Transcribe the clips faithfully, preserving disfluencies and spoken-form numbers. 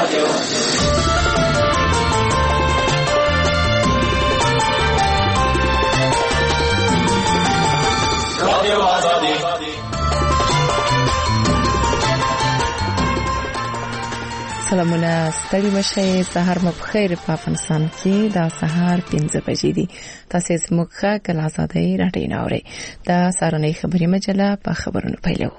سلامونه، ستړي مشه. سهار مو بخیر. په افغانستان کې دا سهار پنځه بجې دي. تاسو زموږ ښه کله آزادۍ راډیو ناوړي. دا سارنۍ خبري مجله په خبرونو پیلو.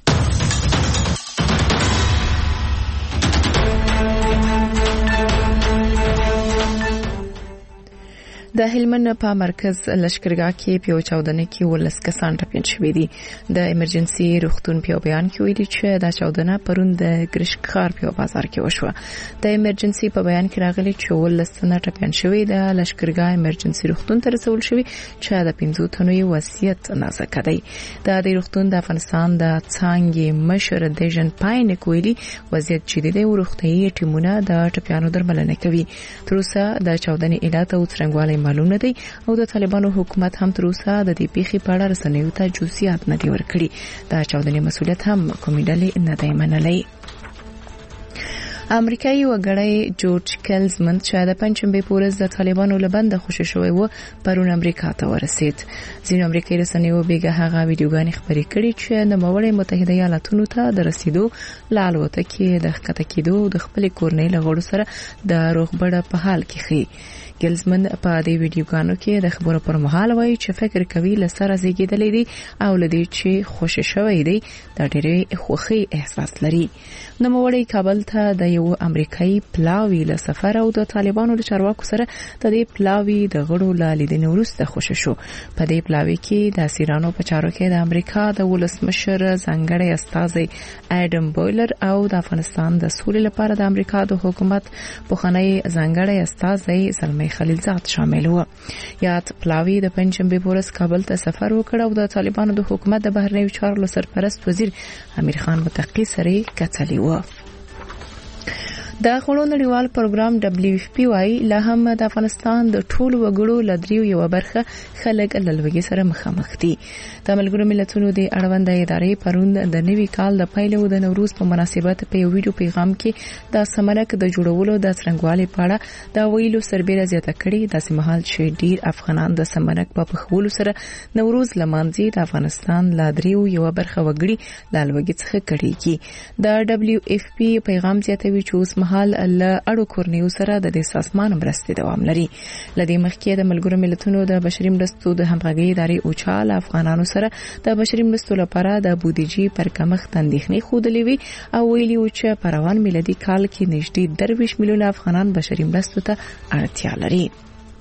د هلمند په مرکز لشکرګاه کې په چاودنه کې ولس کسان ټپيان شوي دي. د ایمرجنسي روغتون په بیان کې ویلي چې دا چاودنه پرون د ګرشکخار په بازار کې وشوه. د ایمرجنسي په بیان کې راغلي چې ولس نه ټپيان شوي د لشکرګاه ایمرجنسي روغتون ته رسول شوي چې د پنځو تنو وصیت نازک دی. د دې روغتون د افغانستان د څانګې مشر دیژن پاین کویلی وضعیت جدي دی او روغتيایي ټیمونه د ټپيانو درملنه کوي. تر اوسه د چاودنې علت او څرنګوالی معلوم نه دی او د طالبانو حکومت هم تر اوسه د دې پیښې په اړه رسنیو ته جزئیات نه دی ورکړي. د چاودنې مسؤلیت هم کومې ډلې نه دی منلی. امریکایي وګړی جورج کلزمن چې د پنځمبه پورز د طالبانو لبند خوشی شوی و پرون امریکا ته ورسید. ځینې امریکایي رسنیو بیګه هغه ویډیوګانې خبرې کړې چې د نوموړي متحده ایالاتونو ته د رسیدو لالوته کې د ښکته کېدو د خپل کورنۍ له غړو سره د روغبړ په حال کې خي. ګلزمن په دې ویډیوګانو کې د خبرو پر مهال وایي چې فکر کوي لسره زیږیدلې دي او لدی چې خوشی شوی دی د ډېرې خوخي احساس لري. نوموړی کابل ته د یو امریکایي پلاوی له سفر او د طالبانو د چارواکو سره د دې پلاوی د غړو له لیدنې وروسته خوشی شو. په دې پلاوی کې د اسیرانو په چارو کې د امریکا د ولسمشر ځانګړی استازی اډم بویلر او د افغانستان د سولې لپاره د امریکا د حکومت پخوانی ځانګړی استازی زلمی خلیلزاد شامل و. یاد پلاوی د پنځمبه پورز کابل ته سفر وکړ او د طالبانو د حکومت د بهرنیو چارو سرپرست وزیر امیر خان متقی سره کتلی و. د خلونو نړیوال پروګرام دبليو اف پی وايي له هم د افغانستان د ټولو وګړو لدریو یو برخه خلک لږه سره مخامخ دي. د ملګرو ملتونو د اړوند ادارې پرون د نوي کال د پیل او د نوروز په مناسبت په یو ویډیو پیغام کې د سمنک د جوړولو د څرنګوالي په اړه د ویلو سربېره زیاته کړې. د سیمهال چې ډیر افغانان د سمنک په پخولو سره نوروز لمانځي د افغانستان لدریو یو برخه وګړي لږه څخه کړيږي. د دبليو اف پی پیغام زیاتوي چې اوس حال له اړو کورنیو سره د دې سازمان مرستې دوام لري. لدې مخکې د ملګرو ملتونو د بشري مرستو د همغږي ادارې اوچال افغانانو سره د بشري مرستو لپاره د بودیجې پر کمښت اندېښنې خوده وی او ویلي و چې په روان میلادي کال کې نږدې درویش میلیونه افغانان بشري مرستو ته اړتیا لري.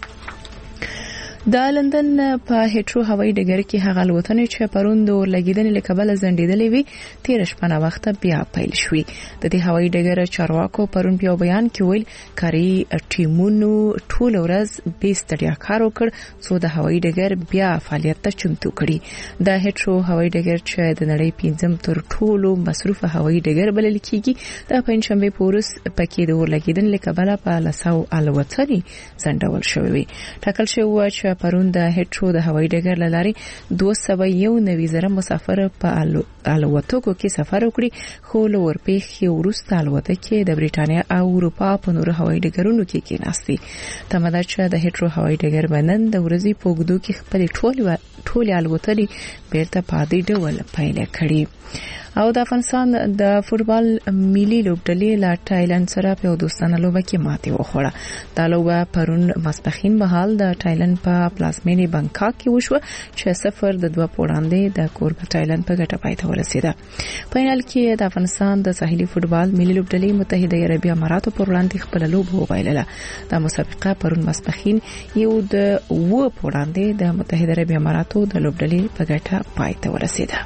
د لندن په هیټرو هوایي ډګر کې هغه الوتنې چې پرون د ورلګیدنې له کبله زندیدلې وي تیر شپه نه وخت بیا پیل شوې. د دې هوایي ډګر چارواکو پرون په بیان کې ویل کاري ټیمونو ټول ورځ به ستړیا کار وکړ څو د هوایي ډګر بیا فعالیت ته چمتو کړي. د هیټرو هوایي ډګر چې د نړۍ پنځم تر ټولو مصروف هوایي ډګر بلل کیږي د پنځمبه پورس پکې د ورلګیدنې له کبله په لسو الوتنې زندول شوې. ټاکل شوی چې پرون د هیټرو د هوایي ډګر لاري دوه سوه یو نوي زره مسافر په الوتکو کې سفر وکړي خو له ورپېښې وروسته الوتکې د بریټانیا او اروپا په نورو هوایي ډګرونو کې کېناستي. تمدا چې د هیټرو هوایي ډګر باندې د ورځې په اوږدو کې خپل ټول ټول الوتنې بیرته په عادي ډول پیل کړي. او د افغانستان د فوتبال ملي لوبډلې لا تایلند سره په دوستانه لوبه کې ماتې وخوړه. دا لوبه پرون ماسپخین مهال د تایلند په پلازمینې بانکاک کې وشوه چې صفر د دوه پوړاندې د کوربه تایلند په ګټه پای ته ورسیده. فینال کې د افغانستان د ساحلي فوتبال ملي لوبډلې متحده عربي اماراتو پر وړاندې خپل لوبه وبایلله. د مسابقه پرون ماسپخین یو د و پوړاندې د متحده عربي اماراتو د لوبډلې په ګټه پای ته ورسیده.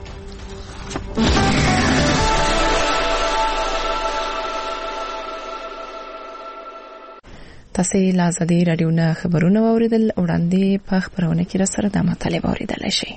تاسو له آزادۍ رادیو نه خبرونه واوریدل. وړاندې په خبرونه کې را سره د مطالب اوریدل شي.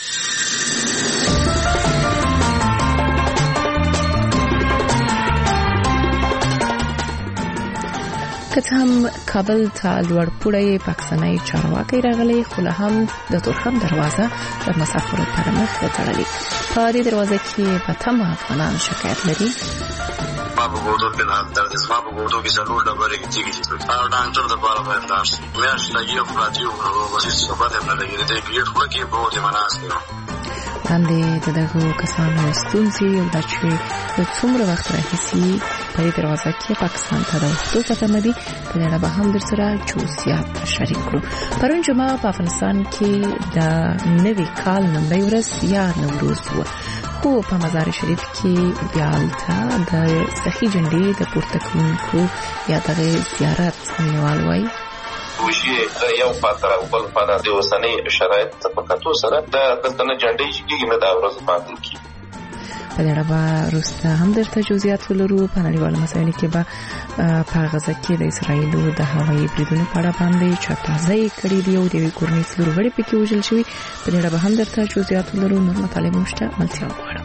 که هم کابل ته لوړپوړی پاکستاني چارواکي راغلي خو له هم د تورخم دروازه د مسافرو پر مخ تړلې. په دې دروازه کې په تمه افغانان شکایت لري. زما په ګوتو کې نه درد زما په ګوتو کې څلور ډبرې کېږي چې او ډاکټر د بار باندې لاړ شي میاش لګي افراطي او بس ثبات هم نه لګي د ګیټ خو کې بہت مناسب باندې دغه کسانو ستونزې او د چې د څومره وخت راهیسي په دروازه کې پاکستان ته د وختو پته مدي په اړه به هم در سره جزئیات شریک کړو. پرون جمعه په افغانستان کې د نوي کال نومبر ورځ یا نوروز و خو په مزار شریف کې بیالته د سخی جنډې د پورته کوونکو یا د زیارت مینوال وای وشي یو پاتره او بل پاتره د وسنۍ شرایط په کتو سره د دنه جنډې چې نه دا ورځ ماتل کی په اړه به روسته هم درته جزئیات ولرو. په نړیوالو مسایلو کې به په غزه کې د اسرایل د هوایي بریدونو په اړه باندې چاپازي کړي دی او د کورنۍ څلور غړي پکې وژل شوی. په اړه به هم درته جزئیات ولرو. نور مطالب مشته ملتیا وغواړم.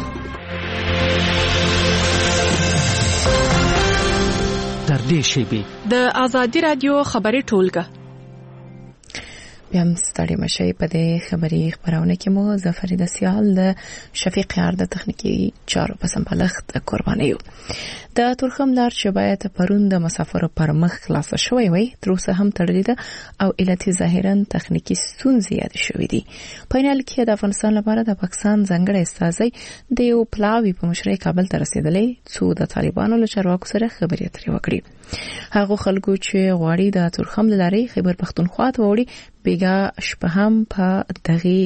تر دې شیبې د آزادي رادیو خبري ټولګه بیا هم ستړي مشي په دې خبري خبرونه کې مو ظفر د سیال د شفیق یار د تخنیکی چارو په سمبالښت قرباني یو. د تورخم لار چې باید پرون د مسافرو پر مخ خلاص شوی وي تر اوسه هم تړلې ده او علتي ظاهرا تخنیکی ستونزې یاد شوې دي. په نل کې د افغانستان لپاره د پاکستان ځنګړی استازي د یو پلاوی په مشرۍ کابل ته رسیدلې څو د طالبانو له چارواکو سره خبرې اترې وکړي. هغه خلکو چې غواړي د تورخم لارې خیبر پختونخوا ته وړي بیګا شپه هم په دغه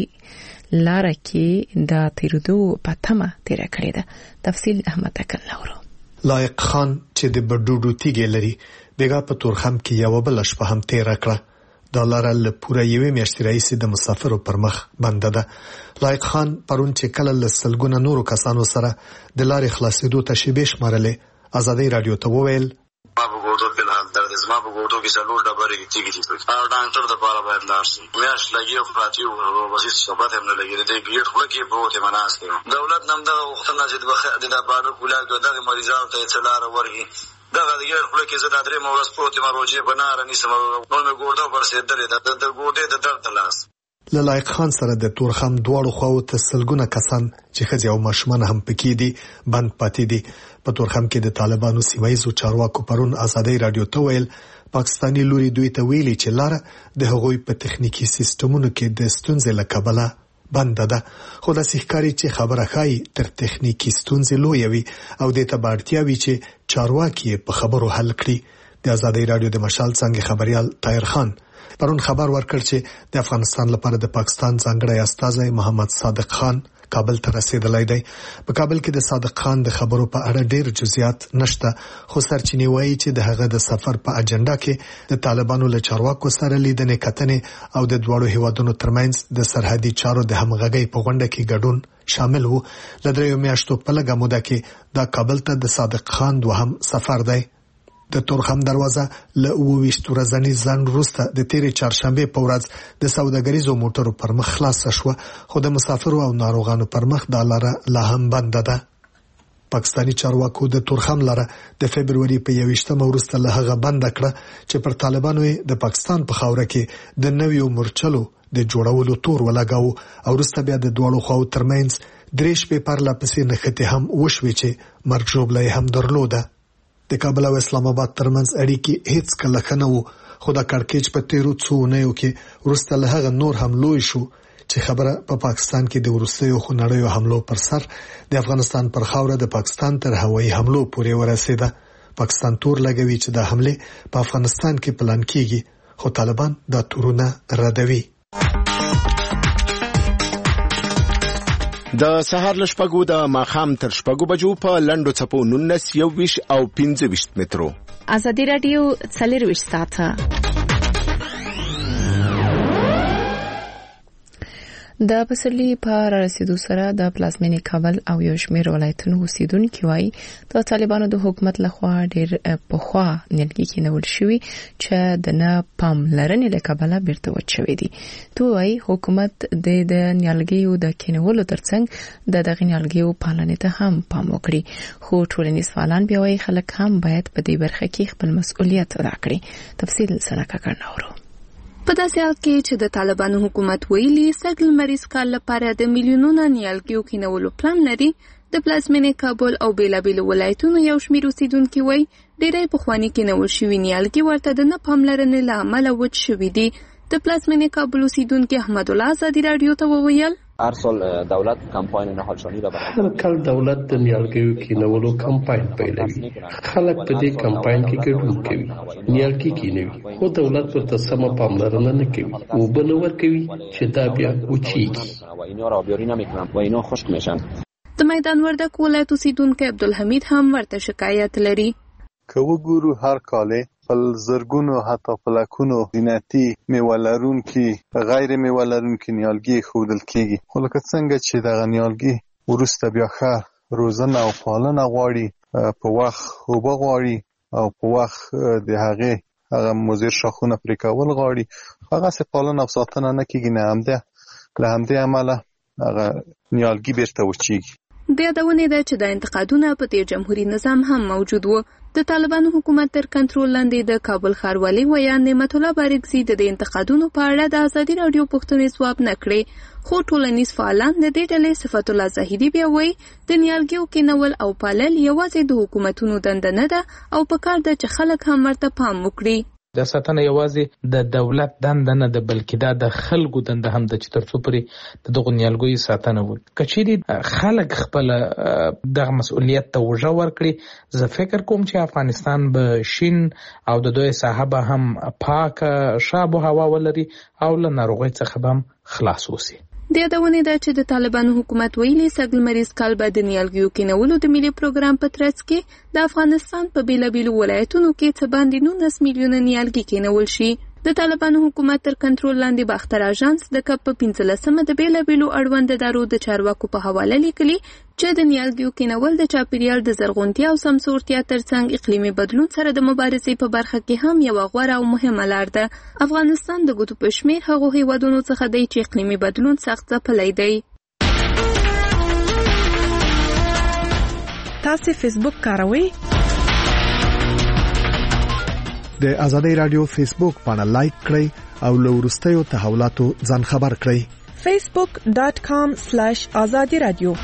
لار کې د تیرودو پاتمه تیر کړی ده. تفصیل احمد تکل نورو. لایق خان چې د بډوډو تیګې لري بیګا په تورخم کې یو بل شپه هم تیر کړه. د لار له پوره یوې میاشتې راځي د مسافرو پر مخ بنده ده. لایق خان پرون چې کله لسلګونه نورو کسانو سره د لارې خلاصېدو ته شیبې شمارلې آزادي رادیو ته وویل ما په ګوتو کې نه درد زما په ګوتو کې څلور ډبرې کېږي او ډاکټر د بار باندې لاړ شي میاش لګي افراطي او بس ثبات هم نه لګي د ګیټ خو کې بہت مناسب دولت نم د وختونه چې د بانو کولاګ دغه مریضانو ته اطلاع ورغی دغه د ګیټ خو کې زړه درې مورس پروت مروجه بنار نسم نو مې ګوردا پر سیدلې د د ګوتې د درد لاس لایق خان سره د تورخم دواړو خواو ته سلګونه کسان چې خځې او ماشومان هم پکې دي بند پاتې دي. په تورخم کې د طالبانو سیمایي چارواکو پرون آزادي رادیو ته ویل پاکستاني لوري دوی ته ویلي چې لار د هغوی په تخنیکی سیستمونو کې د ستونزې له کبله بند ده. خو د سحکاري چې خبره خای تر تخنیکی ستونزې لوی وي او د تبارتیا وی چې چارواکي په خبرو حل کړي. د آزادي رادیو د مشال څنګه خبريال طاهر خان پرون خبر ورکړ چې د افغانستان لپاره د پاکستان ځانګړی استازی محمد صادق خان کابل ته رسیدلی دی. په کابل کې د صادق خان د خبرو په اړه ډېر جزئیات نشته خو سرچینې وایي چې د هغه د سفر په اجنډا کې د طالبانو له چارواکو سره لیدنې کتنې او د دوړو هیوادونو ترمنځ د سرحدي چارو د همغږۍ په غونډه کې ګډون شامل وو. لدریو میاشتو په لږه موده کې دا کابل ته د صادق خان دوهم سفر دی. د تورخم دروازه له اوويشت ورځې ځنډ وروسته د تیرې چهارشنبه په ورځ د سوداګریزو موټرو پر مخ خلاص شو خو د مسافرو او ناروغانو پر مخ د لاره لا هم بنده ده. پاکستاني چارواکو د تورخم لاره د فبرवरी په یوویشتمه وروسته له هغه بند کړه چې پر طالبانو د پاکستان په خاوره کې د نویو مورچلو د جوړولو تور ولګاو او وروسته بیا د دوړو خو ترمنځ دریش په پرلا پسې نخته هم وشوي چې مرګ جوړلې هم درلوده. د کابل او اسلام آباد ترمنځ اړیکې هیڅ کله خنه وو خو د کړکېچ په تیرو څو نه یو کې وروسته له هغه نور هم لوی شو چې خبره په پا پاکستان کې د وروستیو خنړیو حملو پر سر د افغانستان پر خاوره د پاکستان تر هوایي حملو پورې ورسېده. پاکستان تور لګوي چې د حمله په افغانستان کې پلان کیږي خو طالبان دا تورونه ردوي. د سهار لشپګو د ماخام تر شپګو بجو په لندو چپو نونس یو ویش او پنځه ویش مترو. آزادي رادیو څلور ویش ساعته د پسرلی په رسیدو سره د پلازمینې کابل او یو شمېر ولایتونو اوسیدونکو وايي د طالبانو د حکومت لخوا ډېر پخوا نیلګي کې نیول شوی چې د نه پام لرنې له کابل بیرته وچوي دي. دوی وايي حکومت د د نیلګیو د کینولو ترڅنګ د دغه نیلګیو پالنې ته هم پام وکړي. خو ټولنیز فعالان بیا وايي خلک هم باید په دې برخه کې خپل مسؤلیت ادا کړي. تفصیل سره کړناورو. په داسې حال کې چې د طالبانو حکومت ویلي سږ لمریز کال لپاره د میلیونونو نیالګیو کینولو پلان لري، د پلازمینې کابل او بیلابیلو ولایتونو یو شمېر اوسیدونکي وایي ډېری پخواني کینول شوي نیالګي ورته د نه پاملرنې له امله وچ شوي دي. د پلازمینې کابل اوسیدونکي احمد الله ازادي راډیو ته وویل هر سال دولت کمپاین نهالشانی را هر کال دولت د نیالګیو کینولو کمپاین پیلوي. خلک په دې کمپاین کې ګډون کوي، نیالګي کینوي، خو دولت ورته سمه پاملرنه نه کوي، اوبه نه ورکوي چې دا بیا وچیږي و اینا را آبیاری نمیکنن و اینا خشک میشن. د میدان وردک ولایت اوسیدونکی عبدالحمید هم ورته شکایت لري. که وګورو هر کال په زرګونو حتی په لکونو زینتي میوه لرونکي غیر میوه لرونکي نیالګي ښودل کېږي، خو لکه څنګه چې دغه نیالګي وروسته بیا ښه روزنه او پالنه غواړي، په وخت اوبه غواړي او په وخت د هغې هغه مضر شاخونه پرې کول غواړي، هغسې پالنه او ساتنه نه کېږي. نه همدې له همدې امله هغه نیالګي بیرته وچیږي. د یادونې ده چې د انتقادونه په تیر جمهوریت نظام هم موجود و. د طالبانو حکومت تر کنټرول لاندې د کابل ښاروالي ویان نعمت الله بارکزي د دې انتقادونو په اړه د ازادي راډیو پوښتنې ځواب نه کړې، خو ټولنیز فعالان د دې ډلې صفت الله زاهدي بیا وایي د نیالګیو کینول او پالل یوازې د حکومتونو دنده نه ده او پکار ده چې خلک هم ورته پام وکړي. د ساتنه یوازې د دولت دنده نه ده، بلکې دا د خلکو دنده هم ده چې تر څو پورې د دغو نیالګیو ساتنه وکړي. که چیرې خلک خپله دغه مسؤلیت ته اوږه ورکړي، زه فکر کوم چې افغانستان به شین او د دوی ساحه به هم پاکه ښه آب و هوا ولري او له ناروغۍ څخه به هم خلاص اوسي. د یادونې ده چې د طالبانو حکومت ویلي سږ لمریز کال به د نیالګیو کینولو د ملي پروګرام په ترڅ کې د افغانستان په بیلابیلو ولایتونو کې څه باندې نولس میلیونه نیالګي کینول شي. د طالبانو حکومت تر کنټرول لاندې باختر اژانس د کپ په پنځلسمه د بیلابیلو اړوند ادارو د چارواکو په حواله لیکلي چې د نیالګیو کینول د چاپیریال د زرغونتیا او سمسورتیا ترڅنګ اقلیمي بدلون سره د مبارزې په برخه کې هم یوه غوره او مهمه لار ده. افغانستان د ګوتو په شمېر هغو هیوادونو څخه دی چې اقلیمي بدلون سخت ځپلی دی. تاسو فیسبوک کاروئ؟ د ازادي رادیو فیسبوک باندې لایک کړئ او له وروستیو تحولاتو ځان خبر کړئ. facebook dot com slash azadi radio.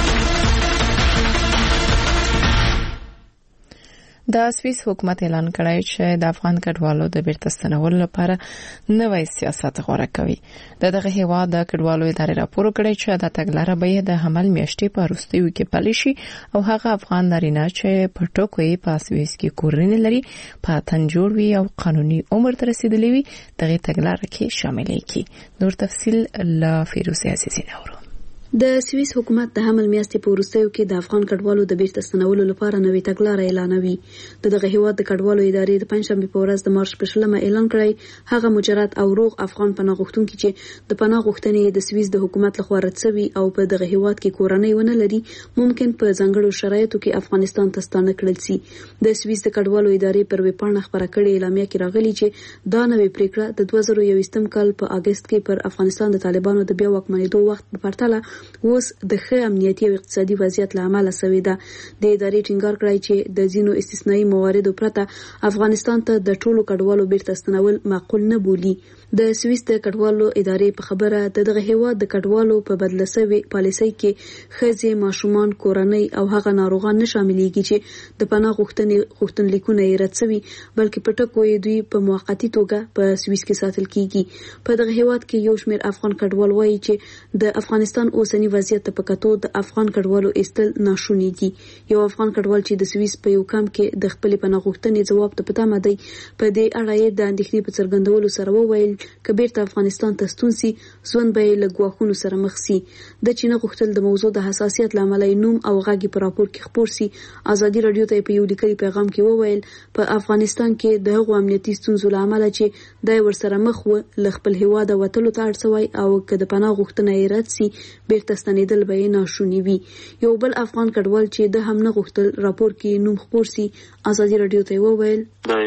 د سویس حکومت اعلان کړی چې د افغان کډوالو د بیرته ستنولو لپاره نوی سیاست غوره کوي. د دغه هیواد د کډوالو ادارې راپور کړی چې د تګلارې به د حمل میاشتې په وروستیو کې پلي شي او هغه افغان نارینه چې په ټوکو یې په سویس کې کورنۍ لري په تن جوړ وي او قانوني عمر ته رسیدلی وي دغه تګلارې کې شامل کړي. نور تفصیل له فیروز عزیزی نورو. د سویس حکومت د حمل میاشتې په وروستیو کې د افغان کډوالو د بیرته ستنولو لپاره نوې تګلارې اعلانوي. د دغه هیواد د کډوالو ادارې د پنځشنبه په ورځ د مارچ په شلمه اعلان کړی هغه مجرد او روغ افغان پناه غوښتونکي چې د پناه غوښتنې د سویس د حکومت لخوا رد شوي او په دغه هیواد کې کورنۍ ونه لري ممکن په ځانګړو شرایطو کې افغانستان ته ستانه کړل شي. د سویس د کډوالو ادارې پر ویبپاڼه خبره کړې اعلامیه کې راغلي چې دا نوې پریکړه د دوه زره یوویشتم کال په اگست کې پر افغانستان د طالبانو د بیا واکمنېدو وخت په پرتله اوس د ښه امنیتي او اقتصادي وضعیت له امله شوې ده. د ادارې ټینګار کړی چې د ځینو استثنایی مواردو پرته افغانستان ته د ټولو کډوالو بیرته ستنول معقول نه بولي. د سویس د کډوالو ادارې په خبره د دغه هیواد د کډوالو په بدله شوې پالیسۍ کې ښځې، ماشومان، کورنۍ او هغه ناروغان نه شاملېږي چې د پناه غوښتنې غوښتنلیکونه یې رد شوي بلکې په ټکو یې دوی په موقتي توګه په سویس کې ساتل کیږي. په دغه هیواد کې یو شمېر افغان کډوال وایي چې د افغانستان اوسنی وضعیت ته په کتو د افغان کډوالو ایستل ناشوني دي. یو افغان کډوال چې د سویس په یو کام کې د خپل پناه غوښتنې ځواب ته په تمه دی په دې اړه یې د اندېښنې په څرګندولو سره وویل که بیرته افغانستان ته ستون سي ژوند به یې له ګواښونو سره مخ سي. د چینه غوښتل د موضوع د حساسیت له امله نوم او غږ په راپور کې خپور سي. ازادي راډیو ته په یو لیکلي پیغام کې وویل په افغانستان کې د هغو امنیتي ستونزو له امله چې د ورسره مخ و له خپل هیواد وتلو ته اړ شوی او که د پناه غوښتنه یې رد سي بیرته ستنېدل به یې ناشوني وي. یو بل افغان کډوال چې د هم نه غوښتل راپور کې نوم خپور سي ازادي راډیو ته وویل د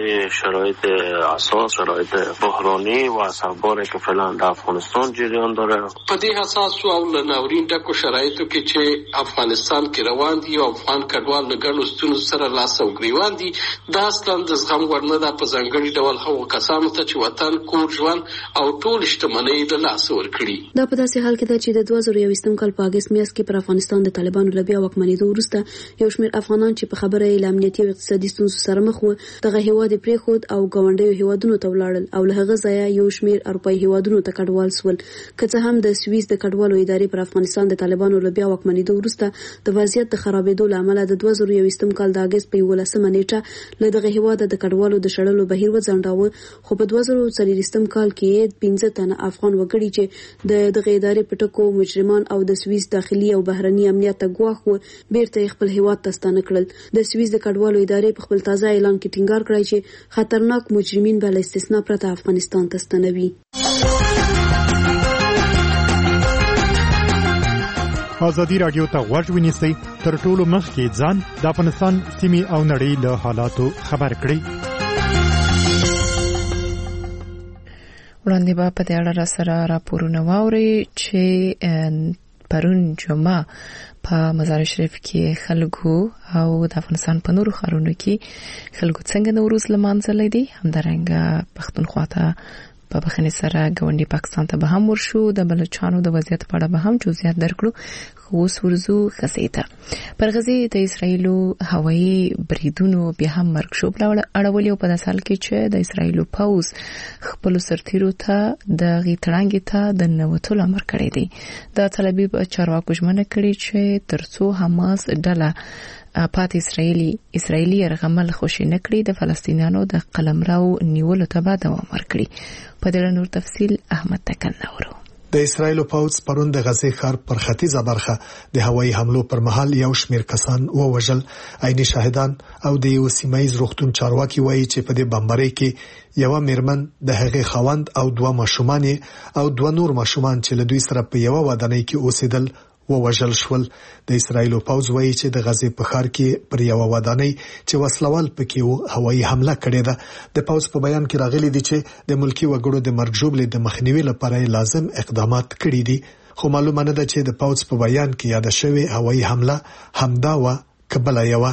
شرایط اساس شرایط بحرانی و اثرباری که فعلا در افغانستان جریان داره. په دې حساس او ناورین ډکو شرایطو کې چې افغانستان کې روان دي او افغان کډوال له ګڼو ستونزو سره لاس او ګریوان دي، دا اصلا د زغم وړ نه ده په ځانګړي ډول هغو کسانو ته چې وطن، کور، ژوند او ټول شتمنۍ له لاسه ورکړي. دا په داسې حال کې ده چې د دوه زره یوویشتم کال په اګست میاشت کې پر افغانستان د طالبانو له بیا واکمنېدو وروسته یو شمېر افغانان چې په خبره یې له امنیتي او اقتصادي ستونزو سره مخ وو دغه هیواد یې پرېښود او ګاونډیو هیوادونو ته ولاړل او له هغه ځایه یو شمېر اروپایي هیوادونو ته کډوال سول. که څه هم د سویس د کډوالو ادارې پر افغانستان د طالبانو له بیا واکمنېدو وروسته د وضعیت د خرابېدو له امله د دوه زره یوویشتم کال د اګست په یولسمه نیټه له دغه هیواده د کډوالو د شړلو بهیر وځنډاوه، خو په دوه زره څلوېښتم کال کې پنځه تنه افغان وګړي چې د دغه ادارې په ټکو مجرمان او د سویس داخلي او بهرني امنیت ته ګواښ و بیرته خپل هیواد ته ستانه کړل. د سویس د کډوالو ادارې په خپل تازه اعلان کې ټینګار کړی چې خطرناک مجرمین به له استثنا پرته افغانستان ته ستنوي. ازادي راډیو ته غوږ ونیسئ، تر ټولو مخکې ځان د افغانستان سیمې او نړۍ له حالاتو خبر کړئ. وړاندې به په دې اړه را سره راپورونه واورئ چې پرون جمعه په مزار شریف کې خلکو او د افغانستان په نورو ښارونو کې خلکو څنګه نوروز لمانځلی دی. همدارنګه پښتونخوا ته په بخښنې سره ګاونډي پاکستان ته به هم ورشو، د بلوچستان د وضعیت په اړه به هم جزئیات درکړو. خو اوس ورځو غزې ته. پر غزې د اسرایلو هوایي بریدونو بیا هم مرګ شوب اړولي او په داسې حال کې چې د اسرایلو پوځ خپلو سرتیرو ته د غیتړانګې ته د ننوتلو امر کړی دی. د تل ابیب چارواکو ژمنه کړې چې ترڅو حماس ډله پات اسرایلی اسرایلی یرغمل خوشی نکړي د فلسطینیانو د قلمرو نیولو ته به دوام ورکړي. په دې نور تفصیل احمد تکل نورو. د اسرایلو پوځ پرون د غزې ښار پر ختیځه برخه د هوایي حملو پر مهال یو شمېر کسان ووژل. عیني شاهدان او د یو سیمایي روغتون چارواکي وایي چې په دې بمبارۍ کې یو میرمن د هغې خاوند او دوه ماشومان او دوه نور ماشومان چې له دوی سره په یو ودانۍ کې اوسېدل ووژل شول. د اسرایلو پوځ وایي چې د غزې په ښار کې پر یو ودانۍ چې وسلوال پکې وو هوایي حمله کړې ده. د پوځ په بیان کې راغلي دي چې د ملکی وګړو د مرګ ژوبلې د مخنیوي لپاره لازم اقدامات کړي دي، خو معلومه نه ده چې د پوځ په بیان کې یاد شوی هوایي حمله همدا و کبل یو.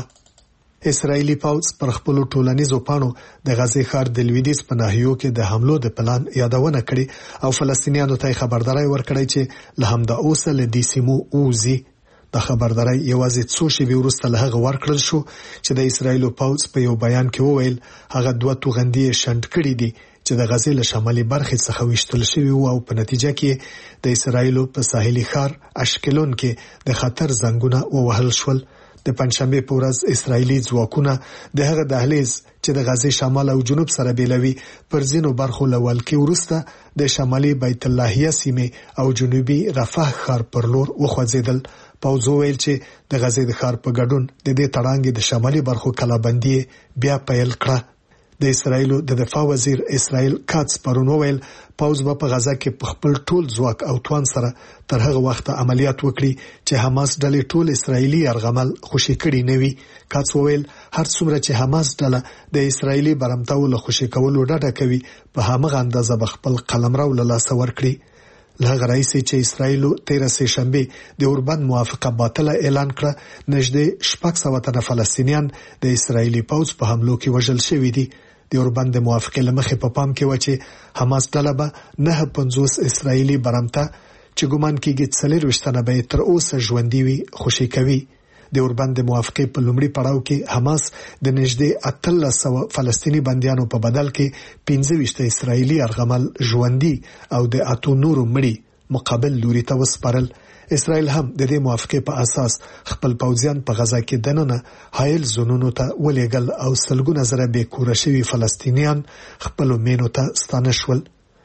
اسرایلی پوځ پر خپل ټولنیزو پاڼو د غزې ښار د لویدیځ په ناحیو کې د حملو د پلان یادونه کړې او فلسطینیانو ته خبرداري ورکړې چې له همدا اوسه له دې سیمو اوزي. د خبرداري یوازې څو شېبې وروسته له هغه ورکړل شو چې د اسرایلو پوځ په یو بیان کې وویل هغه دوه توغندي شنډ کړي دي چې د غزې له شمالي برخې څخه وشتل شوی او په نتیجه کې د اسرایلو په ساحلي ښار اشکلون کې د خطر زنګونه ووهل شول. د پنځشنبه په ورځ اسرایلی ځواکونه د هغه دهلیز چې د غزې شمال او جنوب سره بیلوي پر ځینو برخو لول کې ورسته د شمالي بیت اللهیه سیمه او جنوبي رفح ښار پر لور وخوځیدل. پوځ ویل چې د غزې د ښار په ګډون د دې تړانګې د شمالي برخو کلابندي بیا پیل کړه. د اسرایلو د دفاع وزیر اسرائیل کاتس پرون ویل پوځ په غزا کې په خپل ټول ځواک او توان سره تر هغه وخت عملیات وکړي چې حماس ډلې ټول اسرایلی یرغمل خوشی کړي نه وي. کاتس ویل هر څومره چې حماس ډله د اسرایلی برمتاو له خوشی کولو ډډه کوي په همغه اندازه به خپل قلمرو له لاسه ورکړي. لغه رئیس چې اسرایلو تیره سه شنبه د اوربند موافقه باطله اعلان کړه، نږدې شپږ سوه تنه فلسطینیان د اسرایلی پوځ په حملو کې وژل شوي دي. د اوربند موافقه لمخې په پام کې و چې حماس ډله به نه پنځوس اسرایلی برمته چې ګومان کېږي څلور وشتنه به تر اوسه ژوندۍ وي خوشی کوي. د اوربند موافقه په لومړي پړاو کې حماس د نږدې اتلس سوه فلسطینی بنديانو په بدل کې پنځه ویشت اسرایلی یرغمل ژوندۍ او د اتو نورو مړي مقابل لوري ته وسپارل. اسرائیل هم د دې موافقه په اساس خپل پوځیان په غزا کې دننه حایل زونونو ته ولېګل او سلګونه زره بې کوره شوي فلسطینیان خپل مینو ته ستانه شول.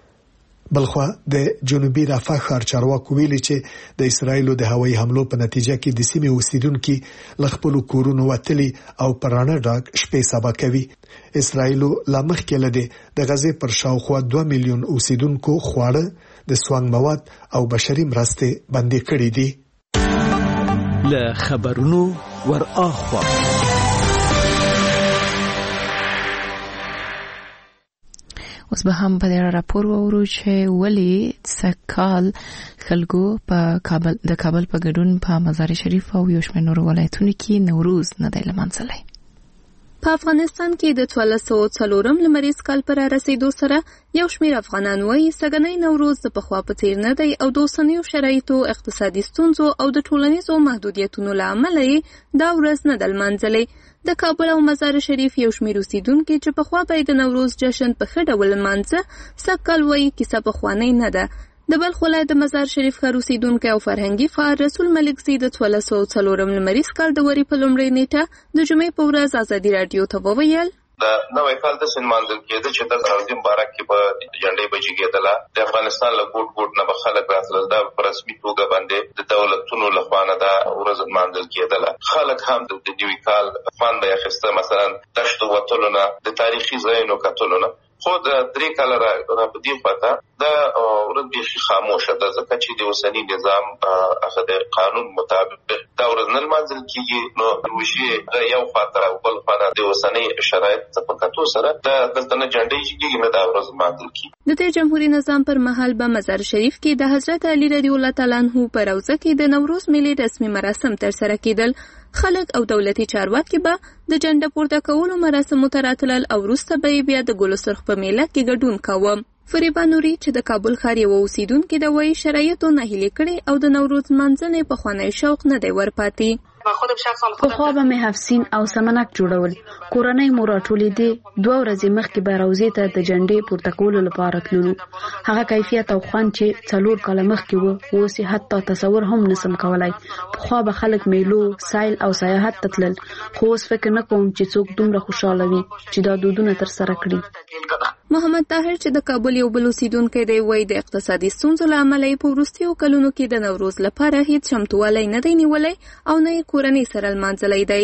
بلخوا د جنوبي رفح ښار چارواکو ویلي چې د اسرایلو د هوایي حملو په نتیجه کې د سیمې اوسیدونکو له خپل کورونو وتلي او پرانه ډاګ شپې سبا کوي. اسرایلو لا مخکې لده د غزې پر شاوخوا دوه میلیون اوسیدونکو خواړه د سوانګ مواد او بشري مرستې بندي کړې دي. له خبرونو ور اخوا اوس به هم په دې راپور وورو چې ولی سکال خلکو په کابل د کابل په ګډون په مزار شریف او یو شمېر نورو ولایتونو کې نوروز نه دی لمانځلی. په افغانستان کې د څوارلس سوه څلورم لمریز کال پر رسیدو سره یو شمېر افغانان وایي سږنی نوروز د پخوا په څیر نه دی او د اوسنیو شرایطو، اقتصادي ستونزو او د ټولنیزو محدودیتونو له امله یې دا ورځ نه ده لمانځلې. د کابل او مزار شریف یو شمېر اوسیدونکي چې پخوا به یې د نوروز جشن په ښه ډول لمانځه، سږکال وایي کیسه پخوانۍ نه ده. د بلخ ولایت د مزار شریف ښار اوسیدونکی او فرهنګي فعال رسول ملک زی د څوارلس سوه څلورم لمریز کال د وري په لومړۍ نیټه د جمعې په ورځ ازادي راډیو ته وویل د نوې کال د سنمانځل کېده چې د راځي مبارک کې په جنډې بچی کېدله. د افغانستان له ګوټ ګوټ نه به خلک راتلل، دا په رسمي توګه باندې د دولتونو له خوا نه دا ورځ نمانځل کېدله. خلک هم د نوي کال خوند به یې اخیسته، مثلا دشتو وتلو نه، د تاریخي ځایونو کتلو نه. خو د درې کاله را په دې خواته دا ورځ بیخي خاموشه ده، ځکه چې د اوسني نظام هغه د قانون مطابق دا ورځ نه لمانځل کېږي. نو روژې یو خواته او بل خواته د اوسني شرایط په کتو سره د دلته نه جنډې کېږي، نه دا ورځ لمانځل کېږي. د تیر جمهوریت نظام پر مهال به مزار شریف کې د حضرت علي رضی الله تعالی عنه په روضه کې د نوروز میلې رسمي مراسم ترسره کېدل. خلک او دولتي چارواکي به د جنډه پورته کولو مراسمو ته راتلل او وروسته به بیا د ګل سرخ په میله کې ګډون کاوه. فریبا نوري چې د کابل ښار یو اوسیدونکې ده وایي شرایطو ناهیلي کړي او د نوروز لمانځنې پخوانی شوق نه دی ورپاتې. پخوا به مې حفصین او سمنک جوړول، کورنۍ مو راټولې دي، دوه ورځې مخکې به روضې ته د جنډې پورته کولو لپاره تللو. هغه کیفیت او خوند چې څلور کاله مخکې و اوس یې حتی تصور هم نسم کولای. پخوا به خلک میلو، سایل او سیاحت ته تلل، خو اوس فکر نه کوم چې څوک دومره خوشاله وي چې دا دودونه ترسره کړي. محمد طاهر چې د کابل یو بل اوسیدونکی دی وایي د اقتصادي ستونزو له امله یې په وروستیو کلونو کې د نوروز لپاره هیڅ چمتووالی نه دی نیولی او نه یې کورنۍ سره لمانځلی دی.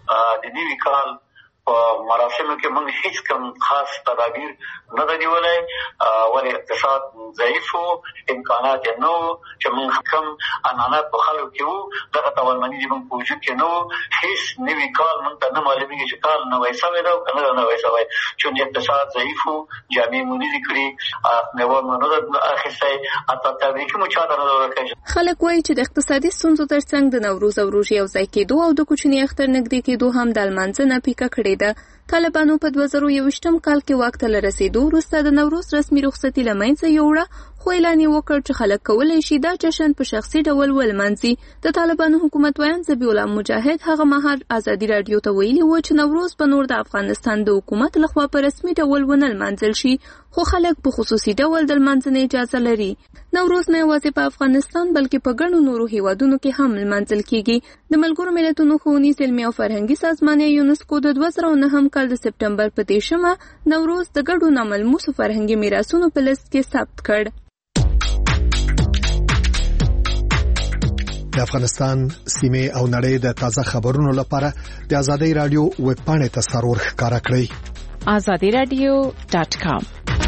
د نوي کال په مراسمو کې موږ هیڅ کوم خاص تدابیر نه دی نیولی، ولې اقتصاد ضعیف و، امکانات یې نه و چې موږ کوم عنعنات په خلکو کې وو، دغه توانمني زموږ په وجود کې نه و. هیڅ نوي کال موږ ته نه معلومېږي چې کال نوی سوی دی او که نه دی نوی سوی، چون اقتصاد ضعیف و، جامې مو نه دي کړي، میوه مو نه ده اخیستی، حتی تبریکي مو چاته نه ده ورکړی. خلک وایي چې د اقتصادي ستونزو تر څنګ د نوروز او روژې یوځای کېدو او د کوچني اختر نږدې کېدو هم د لمانځنه پیکه کړې ده. طالبانو په دوه زره یوویشتم کال کې واک ته له رسېدو وروسته د نوروز رسمي رخصتي له منځه یوړه، خو اعلان یې وکړ چې خلک کولی شي دا جشن په شخصي ډول ولمانځي. د طالبانو حکومت ویاند ذبیح الله مجاهد هغه مهال ازادي راډیو ته ویلي و چې نوروز به نور د افغانستان د حکومت لخوا په رسمي ډول ونه لمانځل شي، خو خلک په خصوصي ډول د لمانځنې اجازه لري. نوروز نه یوازې په افغانستان بلکې په ګڼو نورو هیوادونو کې هم لمانځل کیږي. د ملګرو ملتونو ښوونیز علمي او فرهنګي سازمان یونسکو د دوه زره نهم کال د سپټمبر په دیشمه نوروز د ګډو ناملموسو فرهنګي میراثونو په لیست کې ثبت کړ. د افغانستان سیمې او نړۍ د تازه خبرونو لپاره د آزادۍ رادیو ویب پاڼې ته سرور ښکارا کړئ. آزادی رادیو ډاټ کام.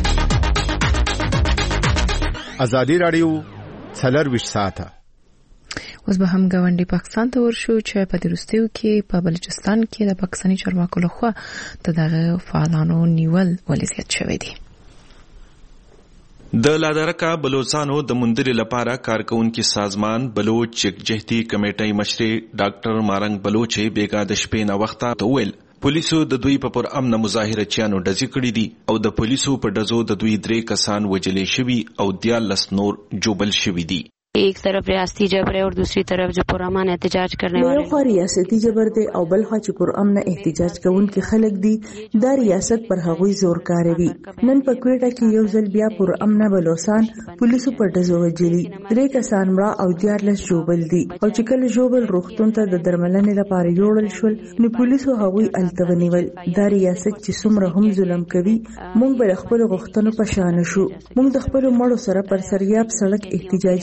آزادی رادیو څلرویشت ساعته. اوس به هم ګاونډي پاکستان ته ورشو چې په وروستیو کې په بلوچستان کې د پاکستاني چارواکو لخوا د دغه فعالانو نیول ولې زیات شوی دی. د لادرکا بلوچستانو د مندري لپاره کارکونکو سازمان بلوچ جهتي کمیټې مشر ډاکټر مارنګ بلوچ بیګا د شپې نه وخت ته ویل پولیسو د دوی په پر امن مظاهره چانو ډزې کړې دي او د پولیسو په ډزو د دوی درې کسان وجلې شوي او دیالس نور جوبل شوي دي. ایک طرف ریاستی جبر ہے اور دوسری طرف جو پرامن احتجاج کرنے والے یو خوا ریاستی جبر دی او بل خوا چې پرامن احتجاج کوونکي خلک دي دا ریاست پر هغوی زور کاروي. نن په کوټه کې یو ځل بیا پرامن بلوچستان پولیسو پر ډزو وجلي درې کسان مړه او دیارلس جوبل دي او چې کله جوبل روغتون ته د درملنې لپاره یوړل شول نو پولیسو هغوی الته ونیول. دا ریاست چې څومره هم ظلم کوي موږ به خپل غوښتنو په شان شو. موږ د خپل مړو سره پر سریاب سړک احتجاجي پر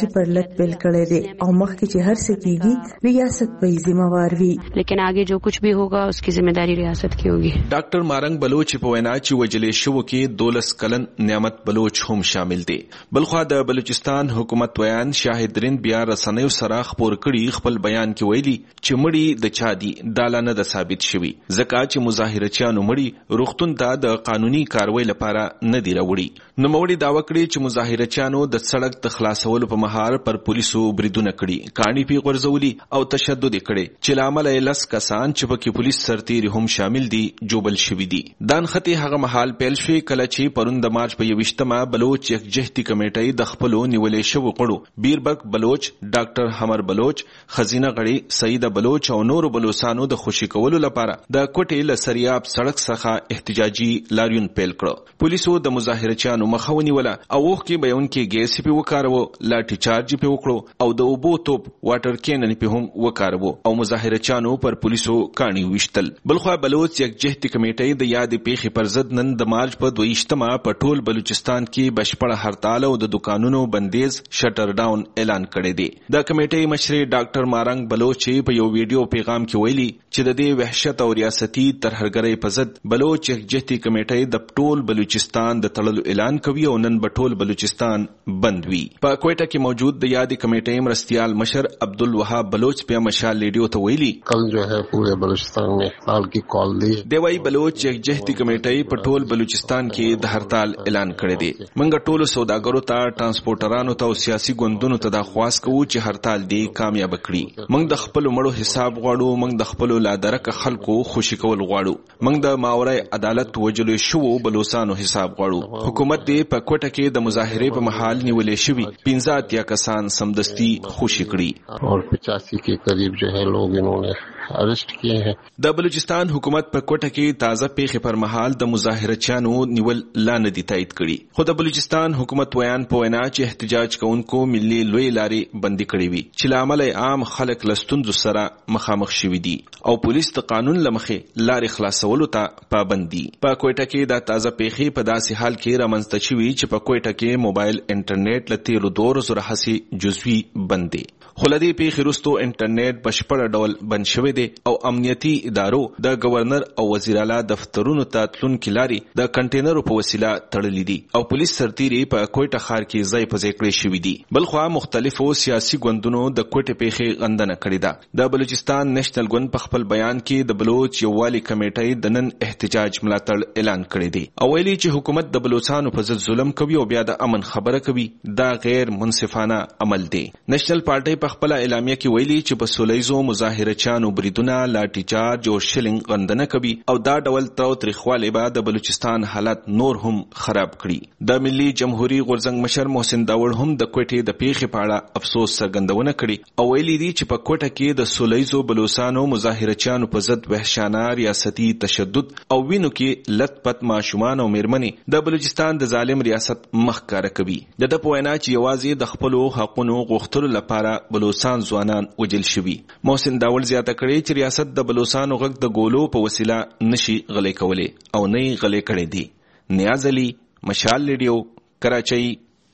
عدالت پیل کړی دی او مخکې چې هر څه کیږي ریاست به ذمہوار وي لیکن आगे जो कुछ भी होगा उसकी जिम्मेदारी रियासत की होगी। ډاکټر مارنګ بلوچ په وینا چې وجلې شو کې دولس کلن نعمت بلوچ هم شامل دي. بلخوا د بلوچستان حکومت ویان شاهد رین بیا رسنیو سره خبر کړي خپل بیان کې ویلي چې مړی د چا دي دالانه د ثابت شوی ځکه چې مظاهرچیانو مړی روغتون ته د قانوني کاروي لپاره نه دی راوړي. نو موري داوا کړی چې مظاهرچیانو د سړک د خلاصولو په مهار پر پولیسو بریدونه کړي، کاڼي پی غورځولي او تشدد کړي چې لامل یې لس کسان چې پکې پولیس سرتیري هم شامل دي جوبل شوي دي. دان خطي هغه محل پیل شوی کله چې پرون د مارچ په یوشتمه بلوچ یکجهتي کمیټې د خپلو نیولې شوو غړو بیربک بلوچ، ډاکټر حمر بلوچ، خزینه غړي سعید بلوچ او نور بلوچستانو د خوشي کولو لپاره د کوټې لسریاب سړک څخه احتجاجي لاریون پیل کړ. پولیسو د مظاهرچیانو مخاوني ولا او وخت کې بیان کې ګیس په وکارو، لاټي چارج په وکړو او د اوبو توپ واټر کینن په هم وکارو او مظاهرچیانو پر پولیسو کاڼي وشتل. بلخوا بلوچ یکجهتي کمیټې د یاد پیښې پر ضد نن د مارچ په دویشتمه په ټول بلوچستان کې بشپړه هړتال او د دکانونو بندیز شټر ډاون اعلان کړی دی. د کمیټې مشر ډاکټر مارنګ بلوچ په یو ویډیو پیغام کې ویلي چې د دې وحشت او ریاستي ترهګرۍ په ضد بلوچ یکجهتي کمیټې د ټول بلوچستان د تړلو اعلان کوي او نن بټول بلوچستان بند وی. په کوټه کې موجود د یادې کمیټې مرستيال مشر عبدالوهاب بلوچ په مشال ریډیو ته ویلي کل جو ہے پورے بلوچستان میں ہڑتال کی کال دی دی وای بلوچ یکجهتي کمیټې په ټول بلوچستان کې د هړتال اعلان کړی دی. موږ ټول سوداګرو ته، ترانسپورټرانو ته او سیاسي ګوندونو ته د خواست کوو چې هړتال دی کامیاب کړي. موږ د خپل مړو حساب غواړو، موږ د خپل لادرک خلکو خوشي کول غواړو، موږ د ماورای عدالت وجلو شو بلوچستانو حساب غواړو. حکومت دی په کوټه کې د مظاهره په محل نیولې شوی پنځه اتیا کسان سمدستي خوشي کړي اور پچاسی کے قریب جو ہے لوگ انہوں نے ارسٹ کیے ہیں. د بلوچستان حکومت په کوټه کې تازه پیښې پر مهال د مظاهرچیانو نیول لا نه دي تایید کړي، خو د بلوچستان حکومت ویان په وینا چې احتجاج کوونکو ملي لوی لارې بندي کړې وي چې لامل عام خلک لستوندو سره مخامخ شوي دي او پولیس د قانون لمخې لارې خلاصولو ته پابند دي. په کوټه کې د تازه پیښې په داسې حال کې رامنځته شوي چې په کوټه کې موبایل انټرنیټ له تیرو دوه ورځو راهیسې جزوي بند دی. خو له دې پیښې وروسته انټرنیټ بشپړ ډول بند شوی دی او امنیتي ادارو د گورنر او وزیر اعلی دفترونو ته تلونکي لارې د کنټینرو په وسیله تړلې دي او پولیس سرتیري په کوټه ښار کې ځای په ځای کړی شوي دي. بلخوا مختلفو سیاسي ګوندونو د کوټې پیښې غندنه کړې ده. د بلوچستان نیشنل ګوند په خپل بیان کې د بلوچ یووالي کمیټې د نن احتجاج ملاتړ اعلان کړی دی او ویلي چې حکومت د بلوچستانو په ضد ظلم کوي او بیا د امن خبره کوي، دا غیر منصفانه عمل دی. نیشنل پارټي په خپل اعلامیه کې ویلي چې په سولهیزو مظاهرچیانو بریدونه، لاټي چارج او شلنګ غندنه کوي او دا ډول تاو تریخوالی به د بلوچستان حالت نور هم خراب کړي. د ملي جمهوریت غورځنګ مشر محسن داوړ هم د کوټې د پیښې په اړه افسوس څرګندونه کړي او ویلي دي چې په کوټه کې د سولهیزو بلوچستانو مظاهرچیانو په ضد وحشیانه ریاستي تشدد او وینو کې لت پت ماشومان او میرمنې د بلوچستان د ظالم ریاست مخ کار کوي. د د پوینا چې یوازې د خپل حقونو غوښتلو لپاره بلوچستان ځوانان وجل شوي. محسن داوړ زیاته کړي چې ریاست د بلوچستانو غږ د ګولو په وسیله نشي غلې کولې او نه یې غلې کړې دي. نیاز علي، مشال ریډیو، کراچۍ.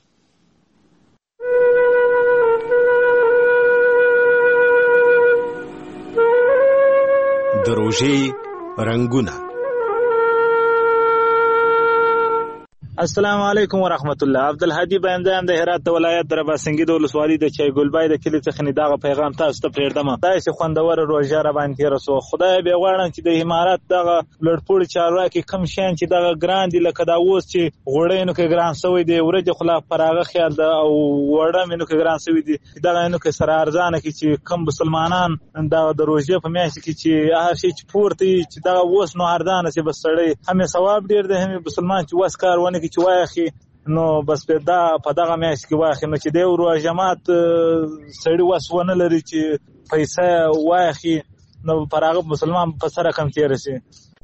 د روژې رنګونه. السلام علیکم ورحمت الله. عبدالهادي بندام د هرات ولایت د رباسنګي د ولسوالۍ د چای ګلبای د کلی څخه نه دغه پیغام تاسو ته پرېږدم. دا چې خوندور روژه را باندې رسو، خدای به غواړم چې د امارات دغه لړپوړ چارواکي کم شین چې دغه ګران دي لکه دا اوس چې غوړې نو کې ګران سوی دی، ورځ خلا پراغه خیال ده او وړه مینو کې ګران سوی دی، دغه نو کې سره ارزانه کې چې کم مسلمانان دغه د روژه په میاشت کې چې هغه شي چې پورته چې دغه اوس نو ارزانه چې بس سړی هم ثواب ډیر دی، هم مسلمان چې واس کارونه کې چې واخی نو بس په دا په دغه میاشت کې واخی نو چې د ورو جماعت سړی وسونه لري چې پیسې واخی نو پراغه مسلمان په سره کم تیر شي.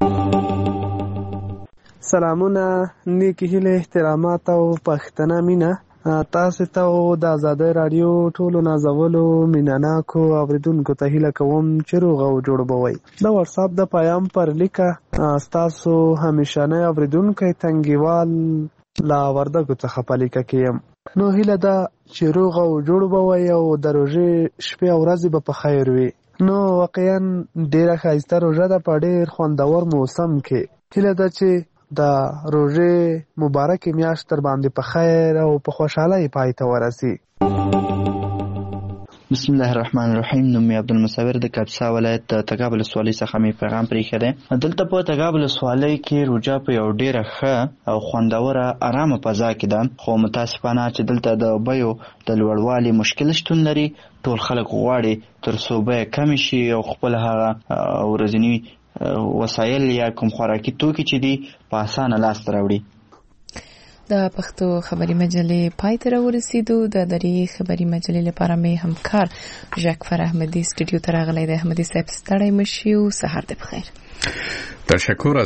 سلامونه، نیکی هیله، احترامات او پښتنه مینا تاسو ته د آزادۍ رادیو ټولو نازولو میناناکو اوریدونکو ته هیله کوم چې روغ او جوړ بوئ. د واتس اپ د پیام پر لیکه تاسو همیشانه اوریدونکو تنګیوال لا وردګو څخه په لیکه کې یم. نو هیله ده چې روغ او جوړ به وي او د روژې شپې او ورځې به په خیر وي. نو واقعا ډیره ښایسته روژه ده په ډیر خوندور موسم کې. هیله ده چې د روژې مبارکې میاشت در باندې په خیر او په خوشحالۍ پای ته ورسي. بسم الله الرحمن الرحیم. نوم مې عبدالمصور د کاپیسا ولایت د تګاب ولسوالۍ څخه مې پیغام پرېښی دی. دلته په تګاب ولسوالۍ کې روژه په یو ډیره ښه او خوندوره ارامه فضا کې ده، خو متاسفانه چې دلته د بیو د لوړوالي مشکل شتون لري. ټول خلک غواړي تر څو بیه کمې شي او خپل هغه ورځني وسایل یا کوم خوراکي توکي چې دي په اسانه لاسته راوړي. د پښتو خبري مجلې پای ته راورسېدو. د درې خبري مجلې لپاره مې همکار ژاکفر احمدي سټوډیو ته راغلی دی. احمدي صاحب ستړی مشي او سهار دې بخیر. تشکر.